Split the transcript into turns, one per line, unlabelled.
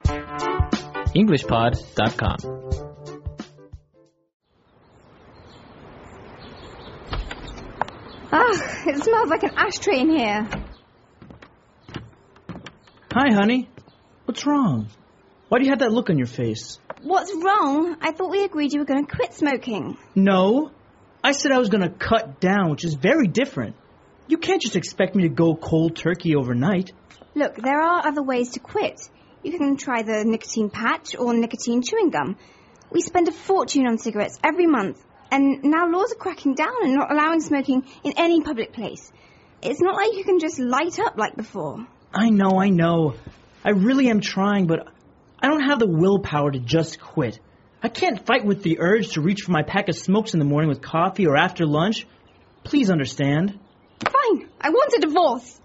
EnglishPod.com.
It smells like an ashtray in here.
Hi, honey. What's wrong? Why do you have that look on your face?
What's wrong? I thought we agreed you were going to quit smoking.
No. I said I was going to cut down, which is very different. You can't just expect me to go cold turkey overnight.
Look, there are other ways to quit. You can try the nicotine patch or nicotine chewing gum. We spend a fortune on cigarettes every month, and now laws are cracking down and not allowing smoking in any public place. It's not like you can just light up like before.
I know. I really am trying, but I don't have the willpower to just quit. I can't fight with the urge to reach for my pack of smokes in the morning with coffee or after lunch. Please understand.
Fine. I want a divorce.